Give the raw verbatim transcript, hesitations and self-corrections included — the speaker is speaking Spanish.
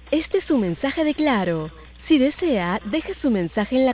Este es su mensaje de Claro. Si desea, deje su mensaje en la